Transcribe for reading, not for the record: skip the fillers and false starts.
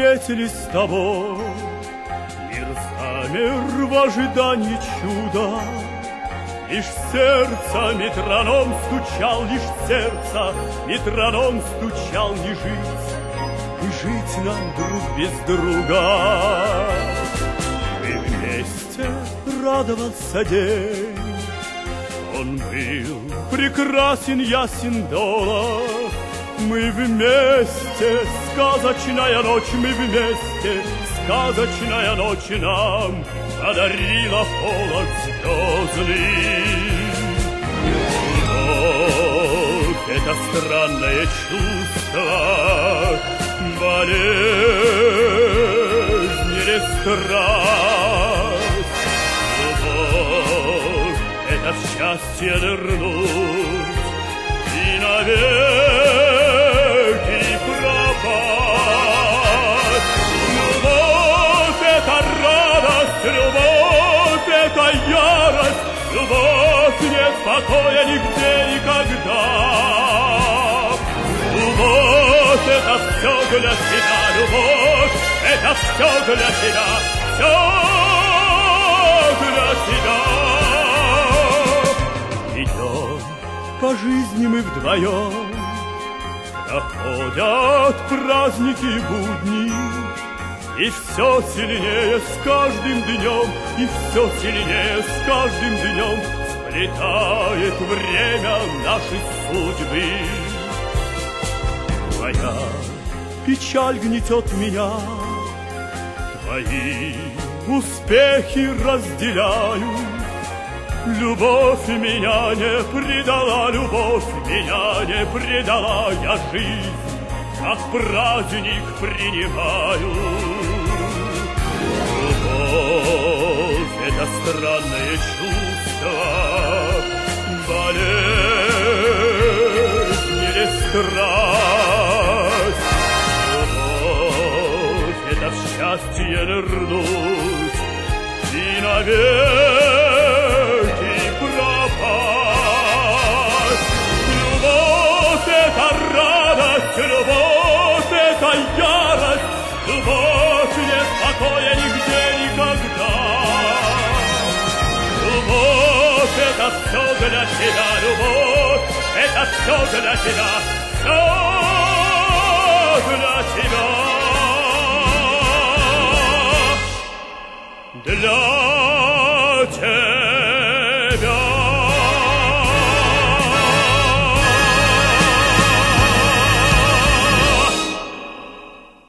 встретились с тобой. Мир замер в ожидании чуда. Лишь сердце метроном стучал, лишь сердце метроном стучал. Не жить, не жить нам друг без друга. Мы вместе радовался день, он был прекрасен, ясен долг. Мы вместе, сказочная ночь, мы вместе, сказочная ночь нам подарила холод звездный. Любовь — это странное чувство, болезнь или страсть. Любовь — это в счастье нырнуть и навеки пропасть. Любовь — это радость, любовь — это ярость, любовь нет покоя нигде никогда. Любовь — это все для тебя, любовь — это все для тебя, все для тебя. Идем по жизни мы вдвоем, проходят праздники и будни, и все сильнее с каждым днем, и все сильнее с каждым днем сплетает время нашей судьбы. Твоя печаль гнетет меня, твои успехи разделяю. Любовь меня не предала, любовь меня не предала, я жизнь как праздник принимаю. Любовь — это странное чувство, болезнь или страсть. Любовь — это в счастье нырнуть и навеки пропасть. Любовь — это радость, любовь — это ярость, любовь нет покоя нигде никогда. Любовь — это все для тебя, любовь — это все для тебя, все для тебя. Для